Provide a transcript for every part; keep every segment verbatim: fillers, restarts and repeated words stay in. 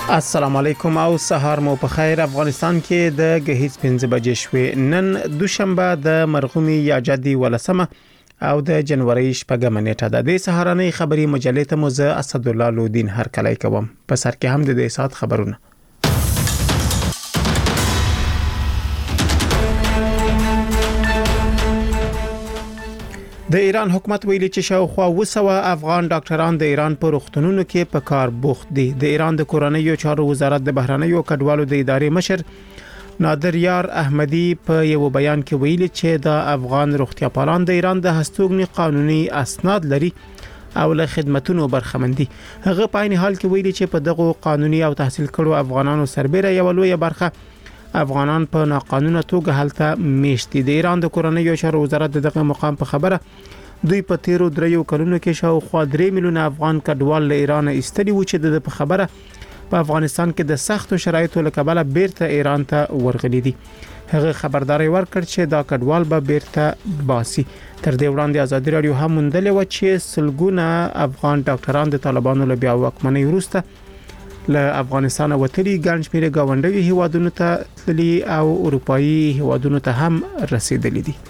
السلام علیکم او سهار مو په خیر. افغانستان کې د غهیز پنځه بجې شوې. نن دوشنبه د مرغومي یا جدي ولسمه او د جنوري شپږم نیټه ده. د سهارنۍ خبري مجلې ته مو زه اسد الله لودین هر کله کوم. په سر کې هم د دې سات خبرونه. د ایران حکومت ویلي چې شاوخوا وسوه افغان ډاکټران د ایران په روغتونونو کې په کار بوخت دي. د ایران د کورنیو چارو وزارت د بهرنیو کډوالو د ادارې مشر نادر یار احمدی په یو بیان کې ویلي چې د افغان روغتیا پالان د ایران د هستوګنی قانوني اسناد لري او له خدماتونو برخمندي. هغه په عین حال کې ویلي چې په دغه قانوني او تحصیل کړو افغانانو سربېره یو لوی برخه افغانان په ناقانونه توګه هلته میشتي. د ایران د کورنیو چارو وزارت دغه مقام په خبره دوی په تیرو دریو کلونو کې شاوخوا درې میلیونه افغان کډوال له ایران ایستلي و چې د په خبره په افغانستان کې د سختو شرایطو له کبله بیرته ایران ته ورغلي دي. هغه خبرداري ورکړ چې دا کډوال به بیرته باسي. تر دې وړاندې ازادي رادیو هم مندلې و چې سلګونه افغان ډاکټران د طالبانو له بیا واکمنۍ وروسته له افغانستان وتلي ګڼ شمېر گاونډي هیوادونو ته تللي او اروپאי هیوادونو ته هم رسیدلي دي.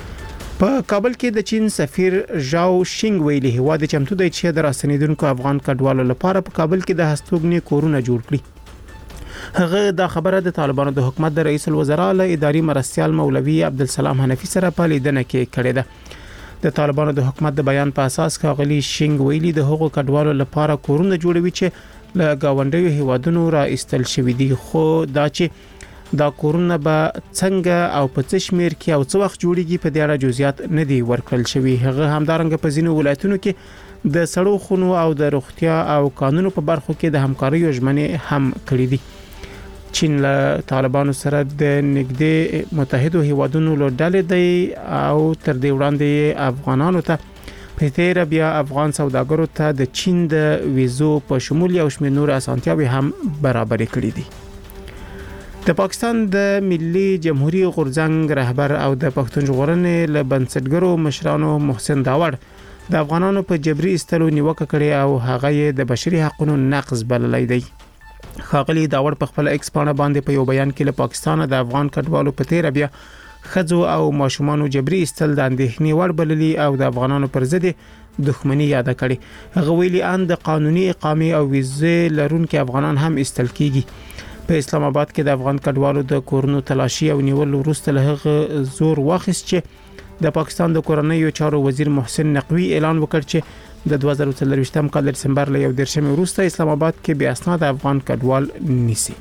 په کابل کې د چین سفیر ژاو شینګ ویلي هیواد چمتو دی چې د راستنیدونکو افغان کډوالو لپاره په کابل کې د هستوګنی کورونه جوړ کړي. هغه دا خبره د طالبانو د حکومت د رئیس الوزرا له اداري مرستيال مولوي عبدالسلام حنفي سره په لیدنه کې کړې ده. د طالبانو د حکومت د بیان په اساس کاغلی شینګ ویلي د هغو کډوالو لپاره کورونه جوړوي چې له گاونډیو هیوادونو را ایستل شوی دي، خو دا چې دا کورونه به څنګه او په څه شمیر کې او څه وخت جوړیږي په دې اړه جزئیات نه دي ورکړل شوی. هغه همدارنګه په ځینو ولایتونو کې د سړو خونو او د روغتیا او قانونو په برخو کې د همکارۍ ژمنې هم کړې دي. چین له طالبانو سره د نږدې متحدو هیوادونو له ډلې دی او تر دې وړاندې افغانانو ته په تیر بیا افغان سوداګرو ته د چین د ویزو په شمول یو شمېر نور اسانتیاوي هم برابر کړې دي. د پاکستان د ملي جمهوریت غورځنګ رهبر او د پښتون ژغورنې له بنسټګرو مشرانو محسن داوړ د افغانانو په جبري استلو نیوکه کړې او هغه د بشري حقوقو نقض بللی دی. خاغلی داوړ په خپل ایکس پاڼه باندې په یو بیان کې له پاکستان د افغان کډوالو په تیر بیا خځو او ماشومان جبري استل د اندېښنې وړ بللي او د افغانانو پر ضد دښمنی یاد کړي. هغه ویلي ان د قانوني اقامه او ویزه لرونکو افغانان هم استل کیږي. په اسلام آباد کې د افغان کډوالو د کورونو تلاشي او نیول وروسته له هغه زور واخیست چې د پاکستان د کورنیو چارو وزیر محسن نقوی اعلان وکړ چې د دوه زره څلرويشتم کال دسمبر له یو دیرشم وروسته اسلام آباد کې بیا اسناد افغان کډوال نیسي.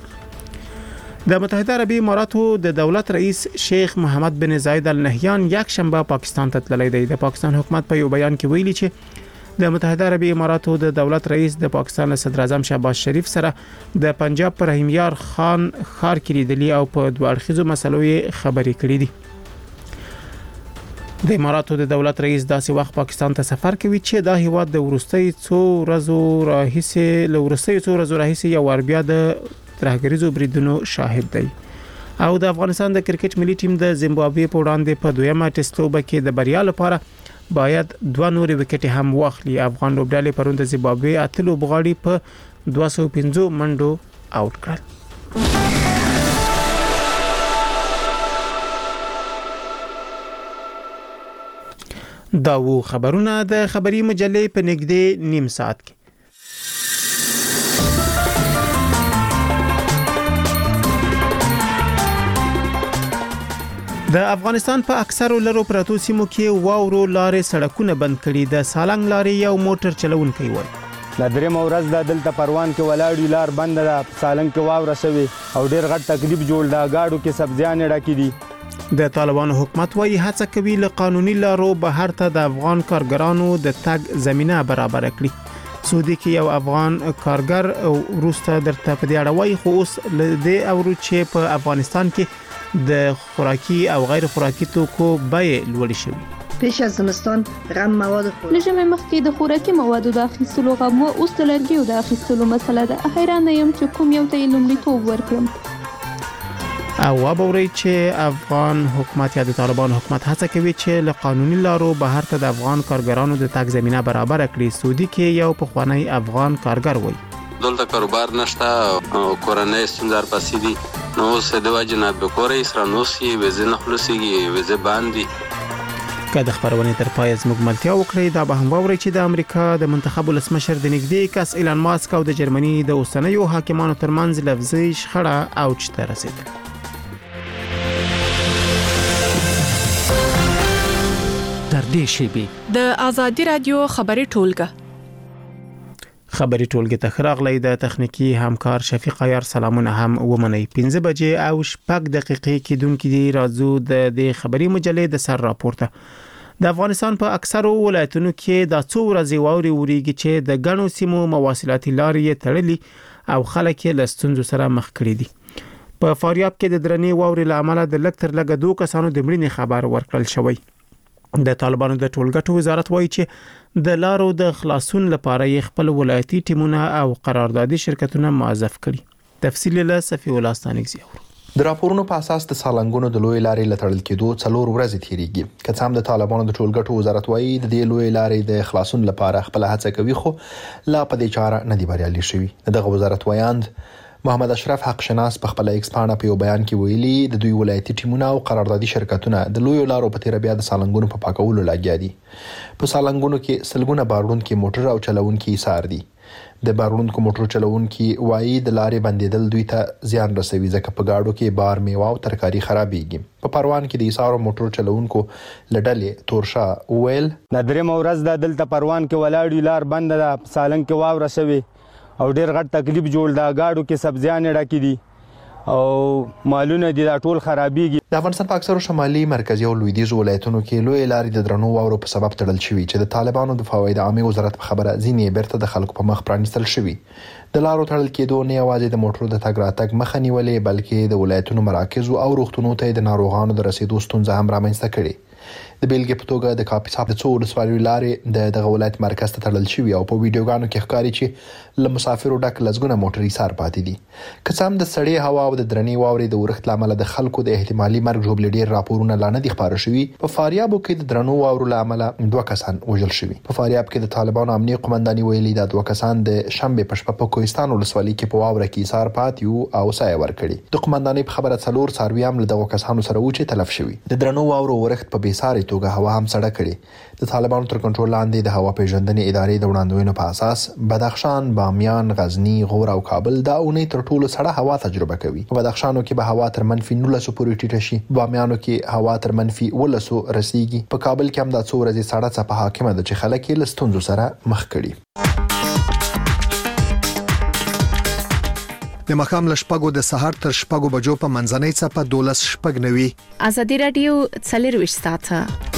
د متحده عربی اماراتو د دولت رئیس شیخ محمد بن زاید ال نهیان یک شنبه پاکستان ته تللی دی. د پاکستان حکومت په یو بیان کې ویلي چې د متحده عربی اماراتو د دولت رئیس د پاکستان صدر اعظم شهباز شریف سره د پنجاب پر رحیم یار خان خار کې لیدلی او په دوه اړخیزو مسلو یې خبرې کړې دي. د اماراتو د دولت رئیس داسې وخت پاکستان ته سفر کوي چې دا هیواد د ورستۍ څو ورځو راهیسې له ورستۍ څو ورځو راهیسې یو وربیا د ترهګریزو بریدونو شاهد دی. او د افغانستان د کرکټ ملي ټیم د زیمبابوې په وړاندې په دویمه ټیسټ لوبه کې د بریا لپاره باید دوه نورې وکټې هم واخلي. افغان لوبډلې پرون د زیمبابوې اته لوبغاړي په دوه سوه پنځه منډو آوټ کړل. دا و خبرونه د خبري مجلې په نږدې نیم ساعت کې. د افغانستان په اکثرو لرو پراتو سیمو کې واورو لارې سړکونه بند کړي. د سالنګ لارې یو موټر چلونکی وای لا درې مورز د دلته پروان کې ولاړی لار بند ده. سالنګ کې واوره شوی او ډیر غټ تکلیف جوړ دا گاډو کې سبزیان ډکې دي. د طالبانو حکومت وايي هڅه کوي له قانوني لارو بهر ته د افغان کارګرانو د تګ زمينه برابر کړي. سعودي کې یو افغان کارګر روسته درته په دې اړه وايي خو اوس له دې اورو چې په افغانستان کې د خوراکي او غیر خوراکي توکو بیې لوړې شوې. پیش از زمستان غم مواد خورد لژمه مخکې د خوراکي موادو د اخیستلو غم او اوس د لرګیو د اخیستلو مسله ده. حیران یم چې کوم یو ته لومړیتوب ورکړم. او وبوري چې افغان حکومت یا د طالبان حکومت هڅه کوي چې له قانوني لارو بهر ته د افغان کارګرانو د تګ زمينه برابر کړي. سعودي کې یو پخوانی افغان کارګر وایي دلته کاروبار نشته، کورنۍ ستونزې پسې دي، نو اوس د وجې نه بېکوره سره نوسي، ویزې نه خلاصېږي، ویزې بند دي. که د خبرونې تر پای زموږ ملتیا وکړئ، دا به هم واورئ چې د امریکا د منتخب ولسمشر د نږدې کس ایلان ماسک او د جرمني د اوسنیو حاکمانو ترمنځ لفظي شخړه اوج ته رسیدله. در دې شیبې د آزادي رادیو خبري ټولګه خبري ټولګه ته خراغلی د تخنیکی همکار شفیق عیار سلامونه هم ومنئ. پنځه بجې او شپږ دقیقې کې دونکو دی راځو د دې خبري مجلې د سر راپورته. د افغانستان په اکثرو ولایتونو کې د څو ورځې واوري وریږي چې د غنو سیمو مواصلاتي لارې تړلې او خلک له ستونزو سره مخ کړي دي. په فاریاب کې د درنې واوري لامل د لک تر لګ دوه کسانو د مړینې خبر ورکړل شوی. د طالبانو د ټولګټو وزارت وایي چې د لارو د خلاصون لپاره یې خپل ولایتي ټیمونه او قراردادي شرکتونه موظف کړي. تفصیل له صفی الله ستانکزی. د راپورونو په اساس د سالنګونو د لوی لارې لټړل کېدو څلور ورځې تیریږي. که څه هم د طالبانو د ټولګټو وزارت وایي د دې لوی لارې د خلاصون لپاره خپل هڅه کوي، خو لا په دې چاره نه دی بریالي شوی. دغه وزارت وایاند محمد اشرف حق شناس په خپل ایکس پاڼه په یو بیان کې ویلي د دوی ولایتي ټیمونه او قراردادي شرکتونه د لوی لارو په تیر بیا د سالنګونو په پاکولو لګیا دي. په سالنګونو کې سلګونه باروړونکو موټر او چلوونکو ایثار دي. د باروړونکو موټر چلوونکو وایي د لارې بندیدل دوی ته زیان رسوي، ځکه په گاډو کې بار میوه او ترکاری خرابېږي. په پروان کې د ایثار موټر چلوونکو لډلې تورشا ویل د درې مورز د دلته پروان کې ولاړ لار بند ده، سالنګ کې واوره شوی او ډیر غټ تکلیف جوړ دا گاډو کې سبزیان ډکې دي او مالونه دي دا ټول خرابېږي. د افغانستان په اکثرو شمالي، مرکزي او لویدیځو ولایتونو کې لوی لارې د درنو واورو په سبب تړل شوي چې د طالبانو د فواید عامه وزارت په خبره ځینې بیرته د خلکو په مخ پرانیستل شوي. د لارو تړل کېدو نه یوازې د موټرو د تګ راتګ مخه نیولې، بلکې د ولایتونو مراکزو او روغتونونو ته د ناروغانو د رسیدو ستونزه هم رامنځته کړې. د بیلګې په توګه د کاپیسا د څو ولسوالیو لارې د دغه ولایت مرکز ته تړل شوي او په ویډیوګانو کې ښکاري چې له مسافرو ډک لزګونه موټر ایثار پاتې دي. که څه هم د سړې هوا او د درنې واورې د ورښت لامل د خلکو د احتمالي مرګ ژوبل ډیر راپورونه لا نه دي خبره شوي. په فاریاب کې د درنو واورو لامل دوه کسان وژل شوي. په فاریاب کې د طالبانو امنیه قومنداني ویلي دا دوه کسان د شنبه په شپه په کوهستان ولسوالۍ کې په واوره کې ایثار پاتې او سایه ورکړي. د قومنداني په خبره څلور څاروي هم له دغه کسانو سره و چې تلف شوي. د درنو واورو ورښت په بیساري توګه هوا هم سړه کړي. د طالبانو تر کنټرول لاندې د هوا پیژندنې ادارې د وړاندوینو په اساس بدخشان، بامیان، غزنی، غور او کابل دا اونۍ تر ټولو سړه هوا تجربه کوي. په بدخشان کې به هوا تر منفي نولس پورې ټیټه شي، بامیانو کې هوا تر منفي ولس رسیږي. په کابل کې هم د څو ورځې سړه څپه حاکمه ده چې خلک یې له ستونزو سره مخ کړي. د مخام لشپګو د سحر تر شپګو بجو په منځنۍ څپه دولس شپګ نوي. آزادي رادیو څلرويشت ساعته.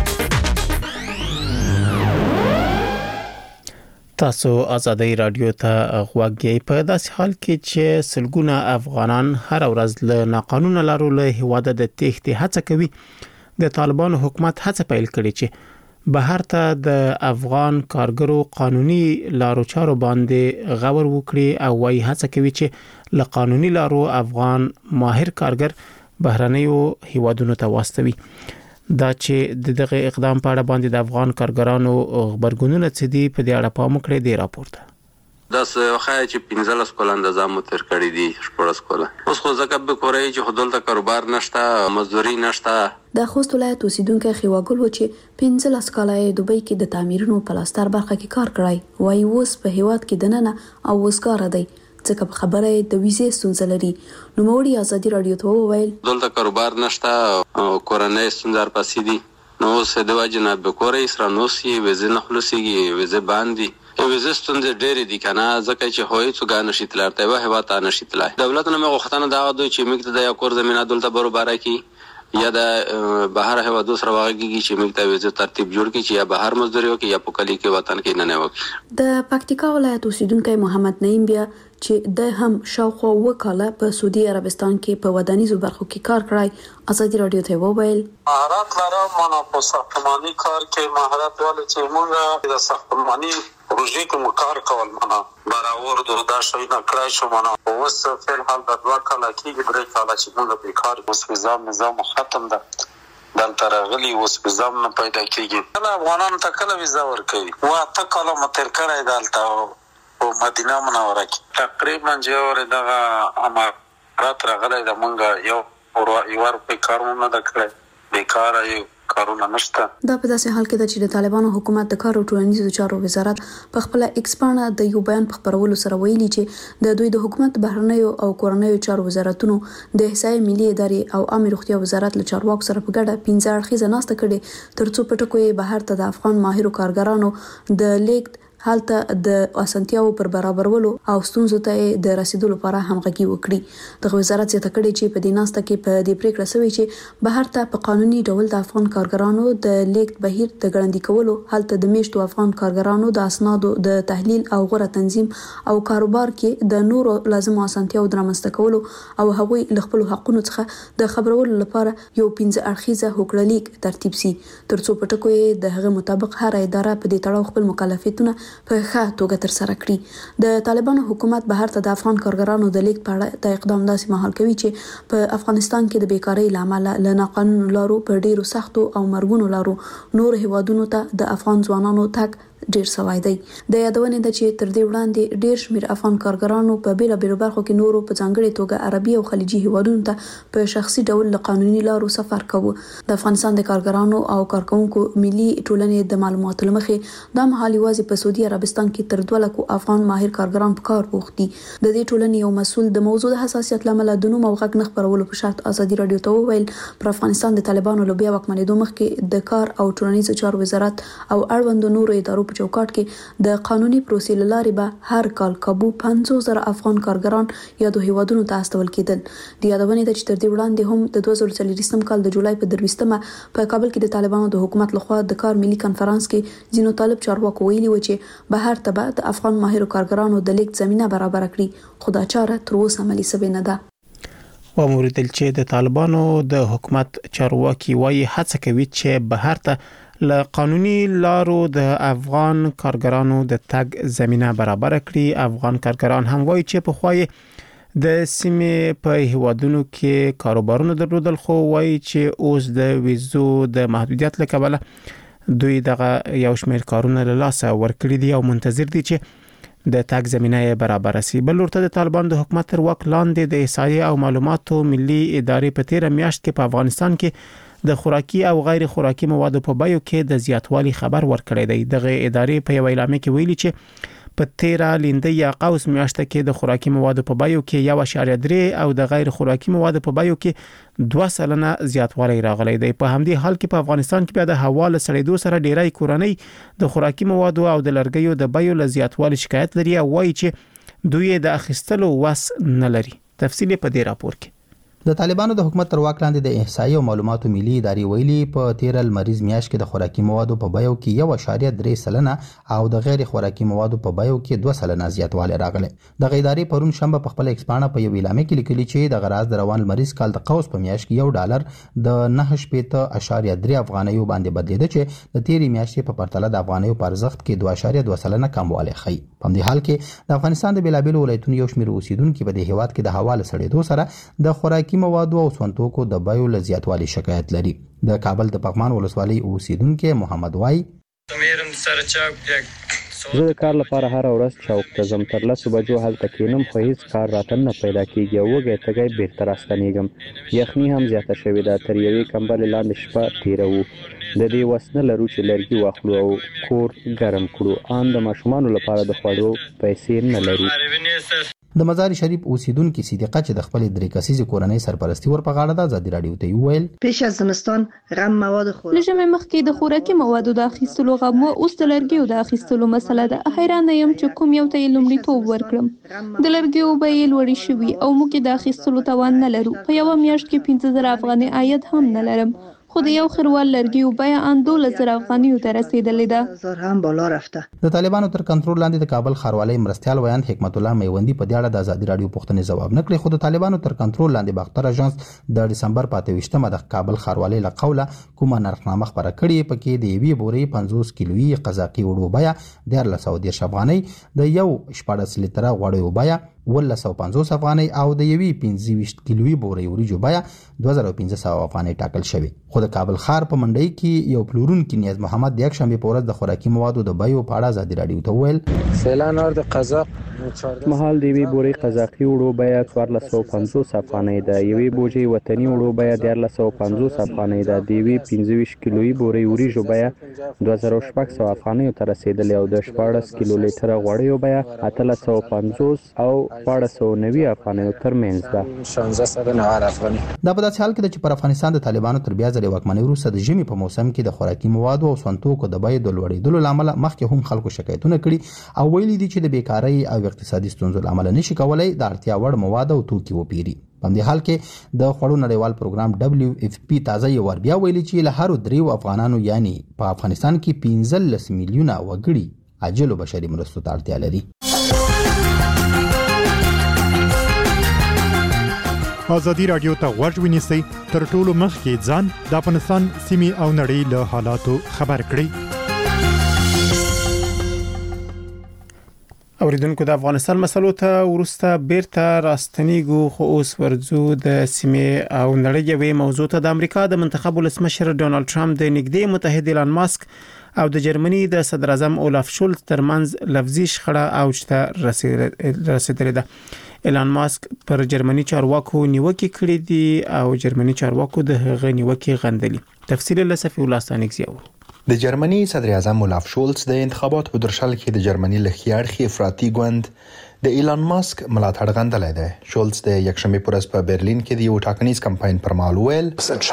تاسو آزادی رادیو ته غوږی په داسې حال کې چې سلګونه افغانان هر ورځ له ناقانونه لارو له هیواده د تېښتې هڅه کوي. د طالبانو حکومت هڅه پیل کړې چې بهر ته د افغان کارګرو قانوني لارو چارو باندې غور وکړي او وايي هڅه کوي چې له قانوني لارو افغان ماهر کارګر بهرنیو هیوادونو ته واستوي. دا چې دغه اقدام په اړه باندې د افغان کارګرانو خبرګونونه څه دي په دې اړه پام وکړئ د راپورته. دا څه خای چې پنځلس کول اندازه مو تر کړی دي شپږ کول. اوس خو ځکه به کورای چې خودل ته کاروبار نشته، مزدوري نشته. د خوست ولایت اوسیدونکو خواګل و چې پنځلس کال یې دوبۍ کې د تعمیرونو پلاستر برخه کې کار کړی، وایي اوس په هیواد کې دننه او وسګار دی ځکه په خبره د ویزې ستونزه لري. نو موري آزادي رادیو ته وویل دلته کاروبار نشته، کورنۍ ستونزې پسې دي، نو اوس د وجې نه به کورای سره نوسي، ویزې نه خلاصېږي، ویزې باندې ویزې ستونزې ډېرې دي کنه، ځکه چې هوی څوګا نشي تلای ته وه هوا ته نشي تلای. دولت نه غوښتنه دا دوی چې موږ ته د یو کور زمينه دلته برابر کړي یا د بهر هوا دوسر واغږي چې موږ ته ویزه ترتیب جوړ کړي چې یا بهر مزدوري وکړي یا په کلی کې وطن کې نه نه وکړي. د پکتیکا ولایت اوسیدونکو محمد نعیم بیا چې د هم شاوخوا وکاله په سعودي عربستان کې په ودانیزو برخو کې کار کړی، آزادي رادیو ته وویل مهارت لرم. مانا په ساختماني کار کې مهارت ولې چې موږ د ساختماني پروژې کوم کار کول معنا برابر د دا شوی نه کړای شو. معنا اوس فعل حال د دوه کاله کې درې کاله چې موږ په کار اوس نظام نظام ختم ده دلته راغلي، اوس نظام نه پیدا کیږي. کله افغانان ته کله ویزا ورکوي وا ته کله متر کړای دالته په مدینه منوره کې تقریبا چې دغه امارات راغلی د مونږ یو یو روپۍ کارونه نه ده کړی، بیکاره یو کارونه نشته. دا په داسې حال کې ده چې د طالبانو حکومت د کار او ټولنیزو چارو وزارت په خپل ایکس پاڼه د یو بیان په خبرولو سره ویلي چې د دوی د حکومت بهرنیو او کورنیو چارو وزارتونو د احصایې ملي ادارې او عامه روغتیا وزارت له چارواکو سره په ګډه پنځه اړخیزه ناسته کړې ترڅو په ټکو یې بهر ته د افغان ماهرو کارګرانو د لیږد حالته د اسانتیاو پر برابرولو او ستونزو ته د رسیدلو لپاره همغږي وکړي. د وزارت زیاته کړي چې په دیناسته کې په دې پریکړه شوې چې بهر ته په قانوني ډول د افغان کارګرانو د لیږد بهیر د ګړندي کولو، حالته د میشتو افغان کارګرانو د اسنادو د تحلیل او غوره تنظیم او کاروبار کې د نورو لازمو اسانتیاو د رامنځته کولو او هغوی له خپل حقوقو څخه د خبرولو لپاره یو پنځه اړخیزه هوکړلیک ترتیب شي ترڅو په ټکو یې د هغه مطابق هر اداره په دې تړاو خپل مکلفیتونه په ښه توګه تر سره کړي. د طالبانو حکومت بهر ته د افغان کارګرانو د لیږد په اړه د اقدام داسې مهال کوي چې په افغانستان کې د بیکارۍ لامل له ناقانونه لارو په ډیرو سختو او مرګونو لارو نور هیوادونو ته د افغان ځوانانو تک ډیر سوای دی. د یادونې ده چې تر دې وړاندې ډیر شمیر افغان کارګرانو په بیلابیلو برخو کې نورو په ځانګړي توګه عربي او خلیجي هیوادونو ته په شخصي ډول له قانوني لارو سفر کاوه. د افغانستان د کارګرانو او کارکونکو ملي ټولنې د معلوماتو لمخې دا مهال یوازې په سعودي عربستان کې تر دوه لکو افغان ماهر کارګران په کار بوخت دي. د دې ټولنې یو مسؤل د موضوع د حساسیت لامل د نوم او غږ نه خپرولو په شرط ازادي رادیو ته وویل پر افغانستان د طالبانو له بیا واکمنېدو مخکې د کار او ټولنیزو چارو وزارت او اړوندو نورو ادارو په چوکاټ کې د قانوني پروسې لارې به هر کال کابو پنځوس زره افغان کارګران یادو هیوادونو ته استول کېدل. د یادونې ده چې تر دې وړاندې هم د دوه زره څلوېښتم کال د جولای په درویشتمه په کابل کې د طالبانو د حکومت لخوا د کار ملي کانفرنس کې ځینو طالب چارواکو ویلي و چې بهر ته به د افغان ماهرو کارګرانو د لیږد زمینه برابر کړي، خو دا چاره تر اوسه عملي شوې نه ده. وموریدل چې د طالبانو د حکومت چارواکي وايي هڅه کوي چې بهر ته له قانوني لارو د افغان کارګرانو د تګ زمينه برابر کړي. افغان کارګران هم وایي چې په خوای د سیمې په هیوادونو کې کاروبارونه درلودل، خو وایي چې اوس د ویزو د محدودیت له کبله دوی دغه یو شمېر کارونه له لاسه ورکړي دي او منتظر دي چې د تګ زمينه برابر شي. بل ورته د طالبان د حکومت تر واک لاندې د احصایې او معلوماتو ملي ادارې په تیر میاشت کې په افغانستان کې د خوراکي او غیر خوراکي موادو په بیو کې د زیاتوالي خبر ورکړی دی. دغه ادارې په یو اعلامیه کې ویلي چې په تیر لیندې یا قوس میاشت کې د خوراکي موادو په بیو کې یو اشاریه درې او د غیر خوراکي موادو په بیو کې دوه سلنه زیاتوالی راغلی دی. په همدې حال کې په افغانستان کې بیا د هوا له سړېدو سره ډیری کورنۍ د خوراکي موادو او د لرګیو د بیو له زیاتوالي شکایت لري او وایي چې دوی د اخیستلو وس نه لري. تفصیل په دې راپور کې. د طالبانو د حکومت تر واک لاندې د احصایې او معلوماتو ملي ادارې ویلي په تیر لمریز میاشت کې د خوراکي موادو په بیو کې یو اشاریه درې سلنه او د غیر خوراکي موادو په بیو کې دوه سلنه زیاتوالی راغلی. د ادارې پرون شنبه په خپل ایکس پاڼه په یو اعلامیه کې لیکلي چې د غراض د روان لمریز کال د قوس په میاشت کې یو ډالر د نه شپږ اشاریه درې افغانیو باندې بدلیده چې د تیرې میاشتې په پرتله د افغانیو په ارزښت کې دوه اشاریه دوه سلنه کموالی ښیي. په همدې حال کې د افغانستان د بیلابیلو ولایتونو یو شمېر اوسیدونکو په دې هیواد کې د هوا له سړېدو سره د خوراکي موادو او توکو د بیو له زیاتوالي شکایت لري. د کابل د پغمان ولسوالۍ اوسیدونکو محمد وای زه د کار لپاره هر ورځ چوک ته ځم، تر لسو بجو هلته کېنم خو هیڅ کار راته نه پیدا کېږي او وږی تږی بیرته راستنېږم. یخني هم زیاته شوې ده، تر یوې کمبلې لاندې شپه تېروو. د دې وس نه لرو چې لرګي واخلو او کور ګرم کړو. ان د ماشومانو لپاره د خوړو پیسې نه لرو. د مزار شریف اوسیدونکو صدیقه چې د خپل درې کسیزې کورنۍ سرپرستی ور په غاړه ده ازادي رادیو ته ویل پیش از زمستان غم مواد خوراک لږه مخکې د خوراکي موادو د اخیستلو غم او اوس د لرګیو د اخیستلو مسله ده. حیران یم چې کوم یو ته لومړیتوب ورکړم. د لرګیو بیې لوړې شوي او موږ د اخیستلو توان نه لرو. په یو میاشت کې پنځه زره افغاني عاید هم نه لرم. خو د یو خروال لرګیو بیه ان دولس زره افغانیو ته رسیدلې ده. زر هم بالا رفته. د طالبانو تر کنټرول لاندې د کابل ښاروالۍ مرستيال ویان حکمت الله میوندی په دې اړه د ازادي رادیو پوښتنې ځواب نه کړی. خو د طالبانو تر کنټرول لاندې باختر اژانس د دسمبر په اته ویشتمه د کابل ښاروالۍ له قوله کومه نرخنامه خبره کړې پکې د یوې بورې پنځوس کیلویي قزاقي وړو بیه دیارلس سوه دېرش افغانۍ، د یو شپاړس لیتره غوړیو بیه ولس سوه پنځوس افغانۍ او د یوې پنځه ویشت کیلوي بورې وریجو بیه دوه زره پنځه سوه افغانۍ ټاکل شوې. خو د کابل ښار په منډۍ کې یو پلورونکي نیاز محمد د یکشنبې په ورځ د خوراکي موادو د بیو په اړه ازادي راډیو ته وویل فعلا اور د قزاق مهال د یوې بورې قزاقي وړو بیه څوارلس سوه پنځوس افغانۍ ده، یوې بوجۍ وطني وړو بیه دیارلس سوه پنځوس افغانۍ ده، د یوې پنځه ویشت کیلویي بورې وریجو بیه دوه زره شپږ سوه افغانیو ته رسېدلې او د شپاړس کیلو لیټره غوړیو بیه اتلس سوه پنځوس او شپاړس سوه نوي افغانیو ترمنځ ده. دا په داسې حال کې ده چې پر افغانستان د طالبانو تر بیا ځلې واکمنۍ وروسته د ژمي په موسم کې د خوراکي موادو او سونتوکو د بیو د لوړېدلو له امله مخکې هم خلکو شکایتونه کړي او ویلي دي چې د بیکارۍ او اقتصادي ستونزو له امله نشي کولای د اړتیا وړ مواد او توکي وپیري. په همدې حال کې د خوړو نړیوال پروګرام دبلیو اف پی تازه یو ور بیا ویلي چې له هرو دریو افغانانو یعنی په افغانستان کې پنځلس میلیونه وګړي عاجلو بشري مرستو ته اړتیا لري. ازادي راډیو ته غوږ ونیسئ، تر ټولو مخکې ځان د افغانستان سیمې او نړۍ له حالاتو خبر کړئ. اوریدونکو د افغانستان مسلو ته ورسته بیرته راستنیږو، خو اوس ورځو د سیمې او نړۍ یوې موضوع ته. د امریکا د منتخب ولسمشر ډونالد ټرمپ د نږدې متحد ایلان ماسک او د جرمني د صدر اعظم اولاف شولز ترمنځ لفظي شخړه اوج ته رسیدلې ده. ایلان ماسک پر جرمني چارواکو نیوکې کړې دي او جرمني چارواکو د هغه نیوکې غندلې. تفصیل له صفي الله ستانکزیو. د جرمني صدر اعظم اولاف شولز د انتخاباتو په درشل کې د جرمني لخيارخي افراطي ګوند د ایلان ماسک ملاتړ غندلای دی. شولز د یکشنبه پر ورځ په برلین کې د یو ټاکنیز کمپاین پر مهال ویل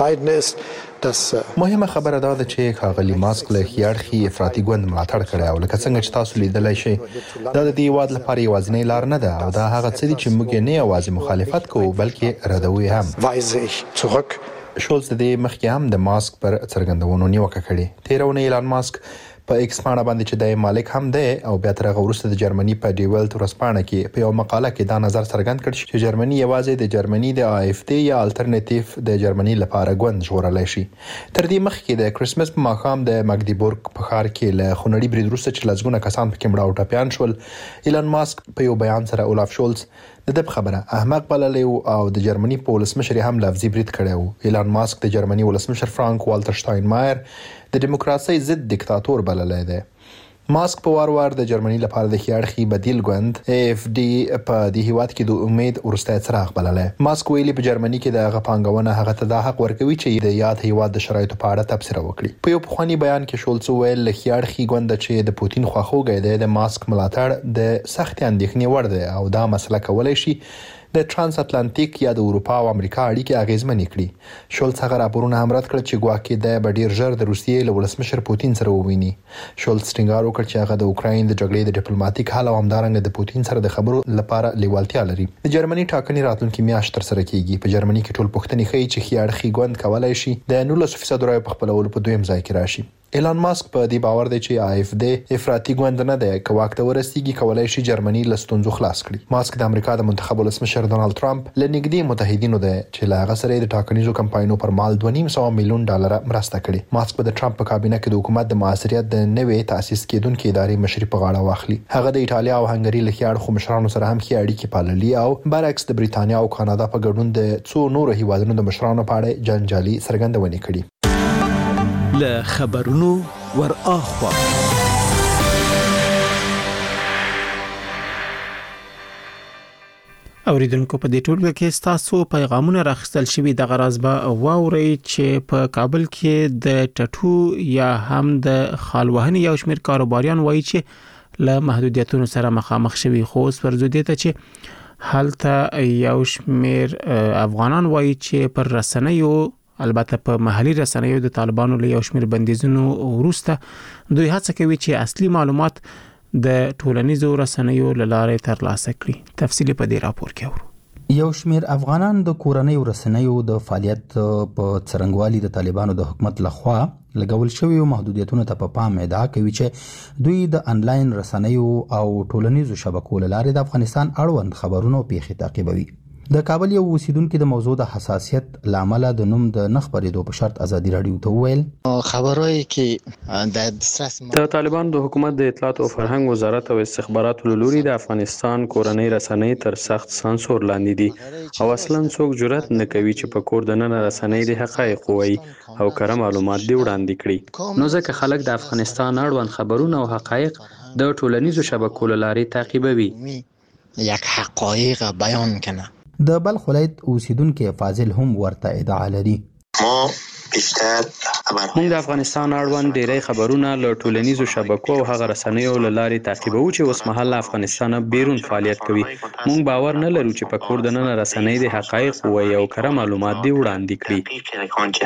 مهمه خبره دا ده چې ښاغلي ماسک لخيارخي افراطي ګوند ملاتړ کړی او لکه څنګه چې تاسو لیدلای شئ دا د دې واد لپاره یوازینی لار نه ده او دا هغه څه دي چې موږ نه یوازې مخالفت کوو بلکې ردوي هم. شولز د دې مخکې هم د ماسک پر څرګندونو نیوکه کړې. تیرونه ایلان ماسک په ایکس باندې باندې چې د مالک هم دی او بیا تر هغه وروسته د جرمني په ډیولت ورسپانه کې په یو مقاله کې دا نظر څرګند کړ چې جرمني یوازې د جرمني د آی اف ډي یا الټرنیټیو د جرمني لپاره ګوند جوړولای شي. تر دې مخکې د کرسمس په ماښام د مګدیبورګ په ښار کې له خونړي برید وروسته چې لزګونه کسان پکې مړه او ټپیان شول، ایلان ماسک په یو بیان سره اولاف شولز د دې خبره احمق بللې او د جرمني په ولسمشر هم لفظي برید کړی و. ایلان ماسک د جرمني ولسمشر فرانک والټر شتاینمایر د دیموکراسي ضد دیکتاتور بللی دی. ماسک په وار وار د جرمني لپاره د خيارخي بدیل ګوند ای اف ډي په دې هیواد کې د امید ورسته څراغ بللی. ماسک ویلي په جرمني کې د غپانګونه هغه ته د حق ورکوي چې د یاد هیواد د شرایطو په اړه تبصره وکړي. په یو پخوانی بیان کې شولز ویل له خيارخي ګوند چې د پوتین خواخوږی دی د ماسک ملاتړ د سخت اندېښنې وړ دی او دا مسله کولای شي د ترانس اتلانتیک یا د اروپا او امریکا اړیکې اغیزمنې کړي. شولز هغه راپورونه هم رد کړ چې ګواکې د بډیر ژر د روسیې له ولسمشر پوتین سره وویني. شولز ټینګار وکړ چې هغه د اوکراین د جګړې د ډیپلوماټیک حل او همدارنګه د پوتین سره د خبرو لپاره لیوالتیا لري. د جرمني ټاکنې راتلونکي میاشت تر سره کیږي. په جرمني کې ټول پښتني ښیي چې خيارخي ګوند کولای شي د نولس فیصد رای په خپلولو په دویم ځای کې راشي. ایلان ماسک په دې باور دی چې آی اف ډي افراطي ګوند نه دی که واک ته ورسیږي کولای شي جرمني له ستونزو خلاص کړي. ماسک د امریکا د منتخب ولسمشر ډونالد ټرمپ له نږدې متحدینو دی چې له هغه سره د ټاکنیزو کمپاینونو پر مال دوه نیم سوه میلیون ډالر مرسته کړې. ماسک په د ټرمپ په کابینه کې د حکومت د معاصریت د نوې تاسیس کېدونکې ادارې مشري په غاړه واخلي. هغه د ایټالیا او هنګري له خيار خو مشرانو سره هم ښې اړیکې پاللي او برعکس د بریتانیا او کاناډا په ګډون د څو نورو هیوادونو د مشرانو په اړه جنجالي څرګندونې کړې. له خبرونو ور اخوا اوریدونکو په دې ټولګه کې تاسو پیغامونه راخستل شوي د غراض به واوري چې په کابل کې د ټټو یا هم د خالوهنې یو شمېر کاروباریان وایي چې له محدودیتونو سره مخامخ شوي، خو اوس ورځو دي ته چې هلته یو شمېر افغانان وایي چې پر رسنیو البته په محلي رسنیو د طالبانو له یو شمېر بندیزونو وروسته دوی هڅه کوي چې اصلي معلومات د ټولنیزو رسنیو له لارې ترلاسه کړي. تفصیل په دې راپور کې اورو. یو شمېر افغانان د کورنۍ رسنیو د فعالیت په څرنګوالي د طالبانو د حکومت لخوا لګول شوی محدودیتونو ته په پام ادعا کوي چې دوی د انلاین رسنیو او ټولنیزو شبکو له لارې د افغانستان اړوند خبرونو پیښې تعقیبوي. د کابل یو اوسیدونکو د موضوع د حساسیت لامل د نوم د نخ پرېدو په شرط ازادي رادیو ته وویل خبرای کې د دسترس د طالبان د حکومت د اطلاعات او فرهنګ وزارت او استخباراتو له لوري د افغانستان کورنۍ رسنۍ تر سخت سانسور لاندې دي او اصلا څوک جرأت نه کوي چې په کور دننه رسنۍ د حقایق وایي او کره معلومات دی وړاندې کړي نو ځکه خلک د افغانستان اړوند خبرونه او حقایق د ټولنیزو شبکو له لارې تعقیبوي یک حقایق بیان کنه د بلخ ولایت اوسیدونکو فاضل هم ورته ادعا لري ما بیشتر موږ د افغانستان اړوند ډیری خبرونه له ټولنیزو شبکو او هغه رسنیو له لارې تعقیبوو چې اوس مهال افغانستان بیرون فعالیت کوي موږ باور نه لرو چې په کور دننه رسنۍ د حقایق وایي او کره معلومات دی وړاندې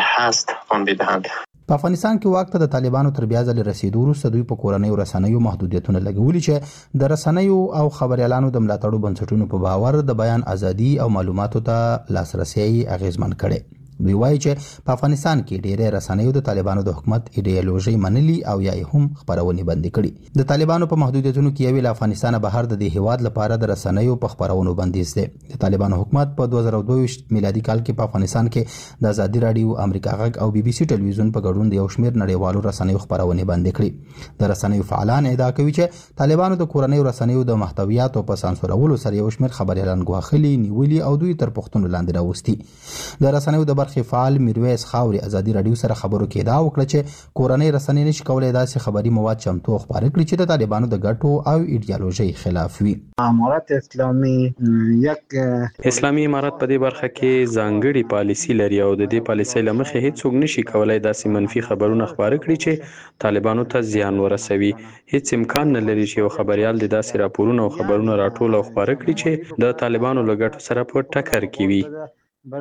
کړي په افغانستان کې واک ته د طالبانو تر بیا ځل رسیدو وروسته دوی په کورنۍ رسنیو محدودیتونه لګولي چې د رسنیو او خبريالانو د ملاتړو بنسټونو په باور د بیان ازادي او معلوماتو ته لاسرسي اغیزمن کړي دوی وایي چې په افغانستان کې ډېرې رسنیو د طالبانو د حکومت ایډیالوژي منلي او یا هم خبرونه بندي کړي د طالبانو په محدودیتونو کې یو له افغانستان بهر د هیواد لپاره د رسنیو په خبرونو بندیز دی د طالبانو حکومت په دوه زره دوه میلادي کال کې په افغانستان کې د ازادي رادیو امریکا غږ او بي بي سي ټلویزیون په ګډون د یو شمېر نړیوالو رسنیو خبرونه بندي کړي د رسنیو فعالان ادعا کوي چې طالبانو د کورنۍ رسنیو د محتویاتو په سانسورولو سره یو شمېر خبريالان غواخلي نیولي او دوی تر پښتون لاندې راوستي د رسنیو د برخې فعال میرویس خاوري ازادي رادیو سره خبرو کې دا وکړه چې کورنۍ رسنۍ نشي کولای داسې خبري مواد چمتو خبرې کړي چې د طالبانو د ګټو او ایډیالوژي خلاف وي امارات اسلامي یک اسلامي امارات په دې برخه کې ځانګړي پالیسی لري او د دې پالیسۍ له مخې هیڅوک نشي کولای داسې منفي خبرونه خبرې کړي چې طالبانو ته زیان ورسوي هیڅ امکان نه لري چې یو خبريال د داسې راپورونو او خبرونو راټول او خبرې کړي چې د طالبانو له ګټو سره په ټکر کې وي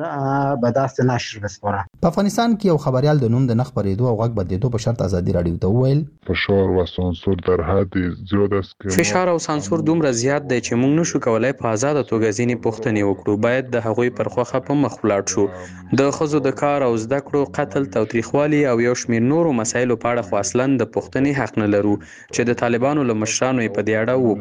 به دست نشر بسپاره په افغانستان کې یو خبريال د نوم د نخ پرېدو او غږ بدلیدو په شرط ازادي رادیو ته وویل فشار و سانسور در حد زیات است که فشار او سانسور دومره زیات دی چې موږ نشو کولای په آزاد توګه ځینې پوښتنې وکړو باید د هغوی پر خوخه په مخ ولاړ شو د ښځو د کار او زده کړو قتل تاوتریخوالي او یو شمېر نورو مسایلو په اړه خو اصلا د پوښتنې حق نه لرو چې د طالبانو له مشرانو یې په دې اړه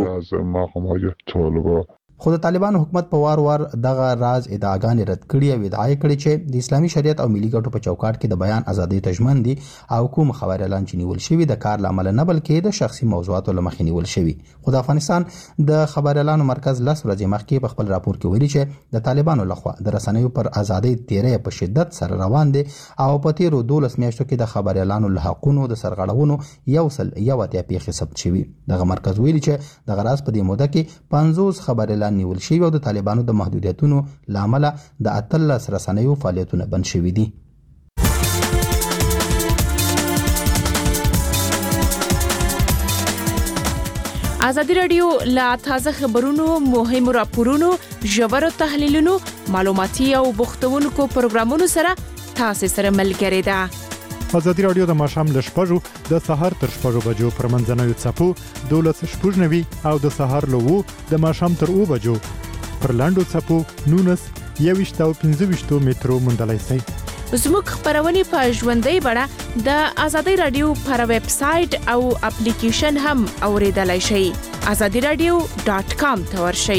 وپوښتو خو د طالبانو حکومت په وار وار دغه راز ادعاګانې رد کړي او ادعا کړي چې د اسلامي شریعت او ملي ګټو په چوکاټ کې د بیان ازادي تضمین دي او کوم خبريالان چې نیول شوی د کار لامل نه بلکې د شخصي موضوعاتو لمخې نیول شوی خو د افغانستان د خبريالانو مرکز لس ورځې مخکې په خپل راپور کې ویلي چې د طالبانو لخوا د رسنیو پر ازادي تیرې په شدت سره روان دي او په تیرو دولس میاشتو کې د خبريالانو له حقونو د سرغړونو یو سل یو اتیا پیښې ثبت شوي دغه مرکز ویلي چې د غراس په دې موده کې پنځوس خبريالان نیول شوی او د طالبانو د محدودیتونو لامل د اتلس رسنیو فعالیتونه بند شوي دي ازادي رادیو لا تازه خبرونو مهم راپورونو ژور تحلیلونو معلوماتي او بوختونکو پروګرامونو سره تاسو سره ملګری ده ازادي رادیو د ماښام ل شپږو د سهار تر شپږو بجو پر منځنوي څپو دولس شپږ نوي او د سهار له وو د ماښام تر اوو بجو پر لاندو څپو نونس یويشت او پنځه ویشت مترو مندلای سي زموږ خبرونه په ژوندۍ بڼه د ازادي رادیو پر ویب سټ او اپلیکیشن هم اوریدلای شئ azadi radio dot com ته ورشئ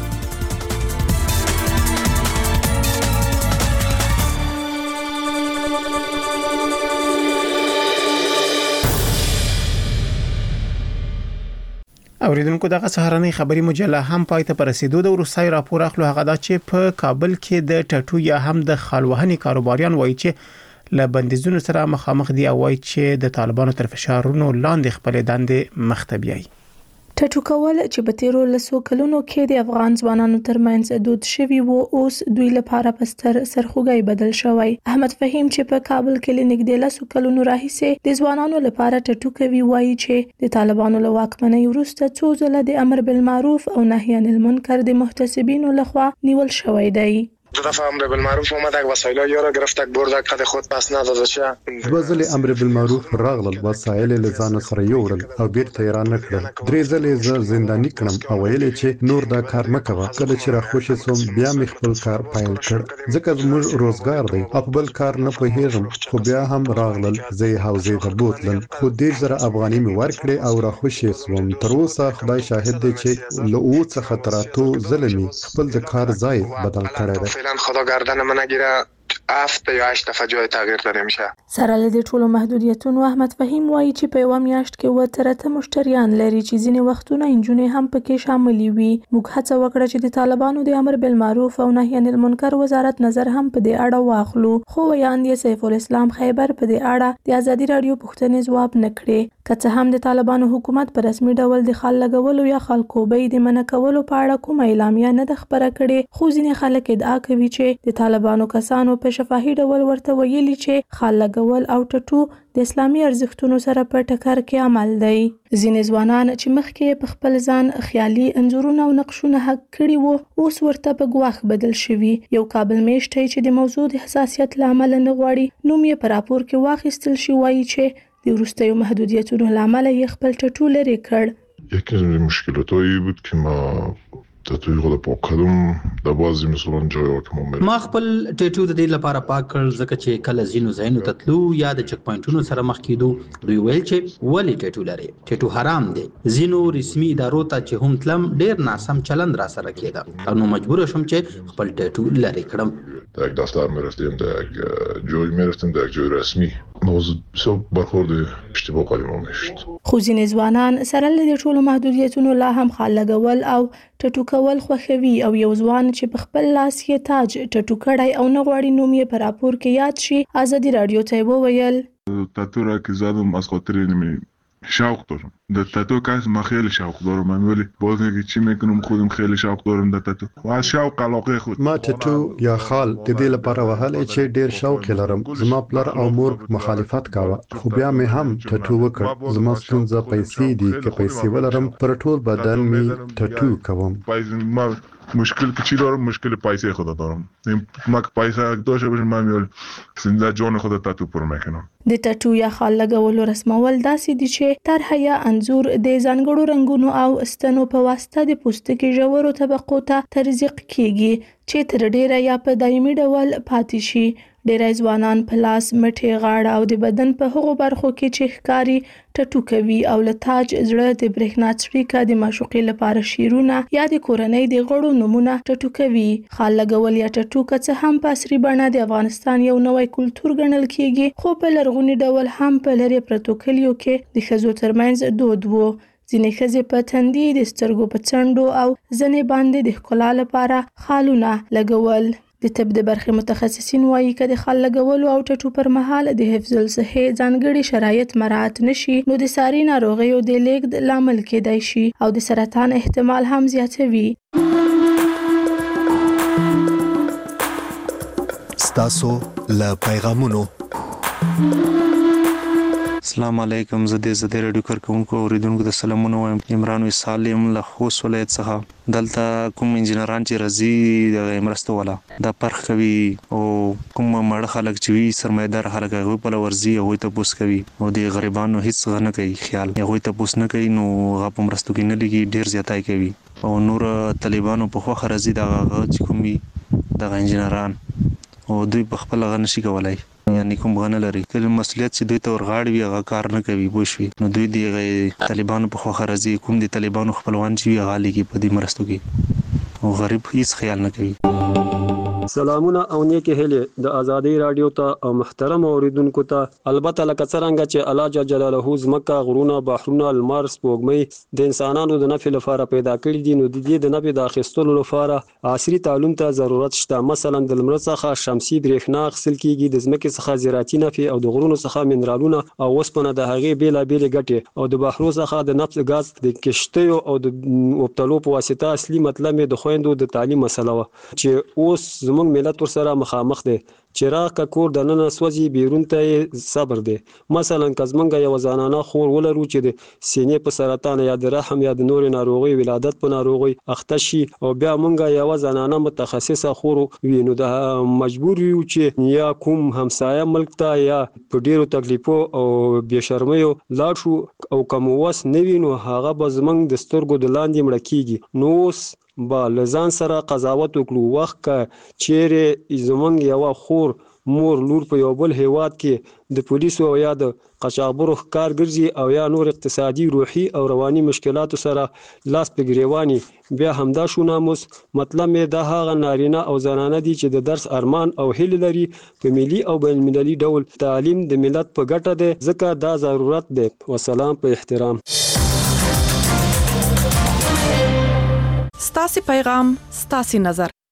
اوریدونکو دغه سهارنۍ خبري مجله هم پای ته رسیدو د روسي راپور اخلو هغه دا چې په کابل کې د ټټو یا هم د خالوهني کاروباریان وایي چې ل بندیزونو سره مخامخ دي او وایي چې د طالبانو تر فشارونو لاندې خپل دندې مختبيي ټټو کول چې په تیرو لسو کلونو کې د افغان ځوانانو ترمنځ دود شوی وو اوس دوی لپاره پستر سرخوږی بدل شوی احمد فهیم چې په کابل کې لنګدې لسو کلونو راهیسې د ځوانانو لپاره ټټو کوي وایي چې د طالبانو له واکمنۍ وروسته څو ځله د امر بالمعروف او نهي عن المنکر د محتسبینو لخوا نیول شوی دی دفعه امر بالمعروف اومدک وسایل ها را گرفتک بردک قد خود پس نداده شه. دوه ځلې امر بالمعروف راغلل وسایل له ځان سره یوړل او بیرته یې را نه کړل. درې ځلې زه زنداني کړم او ویل چې نور دا کار مه کوه. کله چې راخوشې سوم بیا مې خپل کار پیل کړ ځکه زموږ روزګار دی او بل کار نه پوهېږم خو بیا هم راغلل. زه یې حوزې ته بوتلم خو دېرش زره افغانۍ مې ورکړې او راخوشې سوم. تر اوسه خدای شاهد دی چې له اووه څخه تر اتو ځله مې خپل د کار ځای بدل کړی دی. فعلا خدا گردن من نگیره هفت یا هشت دفعه جای تغییر داده میشه. سره له دې ټولو محدودیتونو احمد فهیم وایي چې په یوه میاشت کې اووه تر اته مشتریان لري چې ځینې وختونه نجونې هم پکې شاملې وي. موږ هڅه وکړه چې د طالبانو د امر بالمعروف او نهي عن المنکر وزارت نظر هم په دې اړه واخلو خو ویاند سیف الاسلام خیبر په دې اړه د ازادي رادیو پوښتنې ځواب نه کړې. که څه هم د طالبانو حکومت په رسمي ډول د خال لګولو یا خالکوبۍ د منع کولو په اړه کومه اعلامیه نه ده خپره کړې خو ځینې خلک ادعا کوي چې د طالبانو کسانو په شفاهي ډول ورته ویلي چې خال لګول او ټټو د اسلامي ارزښتونو سره په ټکر کې عمل دی. ځینې ځوانان چې مخکې په خپل ځان خیالي انځورونه او نقشونه حق کړي وو اوس ورته په ګواښ بدل شوي. یو کابل میشتی چې د موضوع د حساسیت له امله نه غواړي نوم یې په راپور کې واخیستل شي وایي چې د وروستیو محدودیتونو له امله یې خپل ټټو لرې کړ. یکی از مشکلاتایی بود که ما تاتوی خود پاک کردم در بعضی مثلا جای‌ها که ما ما خپل ټټو د دې لپاره پاک کړل ځکه چې کله ځینو ځایونو ته تلو یا د چک پوینټونو سره مخ کېدو دوی ویل چې ولې ټټو لري ټټو حرام دی. ځینو رسمي ادارو ته چې هم تلم ډېر ناسم چلند را سره کېده او نو مجبور شوم چې خپل ټټو لرې کړم. در یک دفتر میرفتیم در یک جایی میرفتیم در یک جای رسمی موضوع بسیار برخورد اشتباه قالی ما میشد. خو ځینې ځوانان سره له دې ټولو محدودیتونو لا هم خال لګول او ټټو کول خوښوي او یو ځوان چې په خپل لاس یې تاج ټټو کړی او نه غواړي نوم یې په راپور کې یاد شي ازادي رادیو ته وویل تاتو را که زدم از خاطر اینمی شوق دارم در تاتو کس ما خیلی شوق دارم. من ولی باز نگه چی میکنم خودم خیلی شوق دارم در تاتو و از شوق علاقه خود ما ټټو یا خال د دې لپاره وهلې چې ډېر شوق لرم. زما پلر او مور مخالفت کاوه خو بیا مې هم ټټو وکړ. زما ستونزه پیسې دي که پیسې ولرم پر ټول بدن مې ټټو کوم. مشکل که چی دارم مشکل پیسه خدا دارم. ما که پیسه داشته باشم من میول زنده جان خدا تاتو پر میکنم. د ټټو یا خال لګولو رسمول داسې دي چې طرحه یا انځور د ځانګړو رنګونو او ستنو په واسطه د پوستکي ژورو طبقو ته ترزیق کیږي چې تر ډیره یا په دایمي ډول پاتې شي. ډیری ځوانان په لاس مټې غاړه او د بدن په هغو برخو کې چې ښکاري ټټو کوي او له تاج زړه د برېښنا څړیکه د معشوقې لپاره شیرونه یا د کورنۍ د غړو نومونه ټټو کوي. خال لګول یا ټټو که څه هم په عصري بڼه د افغانستان یو نوی کلتور ګڼل کیږي خو په لرغوني ډول هم په لرې پرتو کلیو کې د ښځو ترمنځ دود و. ځینې ښځې په تندي د سترګو په څنډو او ځینې باندې د ښکلا لپاره خالونه لګول. د طب د برخې متخصصین وایي که د خال لګولو او ټټو پر مهال د حفظ الصحې ځانګړي شرایط مراعات نشي نو د ساري ناروغیو د لیږد لامل کېدای شي او د سرطان احتمال هم زیاتوي. ستاسو له پیغامونو السلام علیکم. زه د زده رادیو کارکونکو اوریدونکو د سلامونه وایم. عمران وسالم له خوست ولایت څخه. دلته کوم انجینران چې راځي د مرستو والا دا پرخ کوي او کوم مړ خلک چې وي سرمایدار خلک هغه په ورزي او ته پوس کوي او د غریبانو هیڅ غنه کوي خیال هغه ته پوس نه کوي نو هغه په مرستو کې نه لګي ډیر زیاتای کوي او نور طالبانو په خو خرزي دا هغه چې کوم وي د انجینران او دوی په خپل غنه شي کولای یعنی کوم غنه لري کله مسولیت چې دوی ته ورغاړي وي هغه کار نه کوي بوشوي نو دوی دی طالبانو په خو خرزي کوم دي طالبانو خپلوان چې غالي کې په دې مرستو کې او غریب هیڅ خیال نه کوي. سلامونه او نیکی هیله د ازادي رادیو ته او محترم اوریدونکو ته. البته لکه څنګه چې الله جل جلاله زمکه غرونه بحرونه المار سپوږمۍ د انسانانو د نفع لپاره پیدا کړی دي نو د دې د نفع د اخیستلو لپاره عصري تعلیم ته ضرورت شته. مثلا د لمر څخه شمسي برېښنا اخیستل کیږي د زمکه څخه زراعتي نفع او د غرونو څخه منرالونه او وسپنه د هغې بیلابېلې ګټې او د بحرو څخه د نفت غاز د کشتیو او د وبتلو په واسطه اصلي مطلب د خويندو د تعلیم مسله و چې اوس زموږ ملت ورسره مخامخ دی. چراغ کا کور د نن سوځي بیرون ته صبر دی. مثلا کزمنګ یو زنانه خور ولرو چې د سینې په سرطان یا د رحم یا د نور ناروغي ولادت په ناروغي اخته شي او بیا مونږه یو زنانه متخصصه خور وینو د مجبور یو چې یا کوم همسایه ملک ته یا په ډیرو تکلیفو او بې شرمیو لاړ شو او کوم وس نه وینو هغه به زمنګ د سترګو د لاندې مړ کیږي. نو اوس با لزان سره قضاوت وکړو وخت کا چیرې زمنګ یو خور مور لور په یو بل هیواد کې د پولیسو او یا د قاچاقبرو ښکار ګرځي او یا نور اقتصادي روحي او رواني مشکلاتو سره لاس په ګریواني بیا همدا شو ناموس مطلب مې دا هغه نارینه او زنانه دي چې د درس ارمان او هیله لري په ملي او بین المللي ډول تعلیم د ملت په ګټه دی ځکه دا ضرورت دی. والسلام په احترام. ستاسو پیغام ستاسو نظر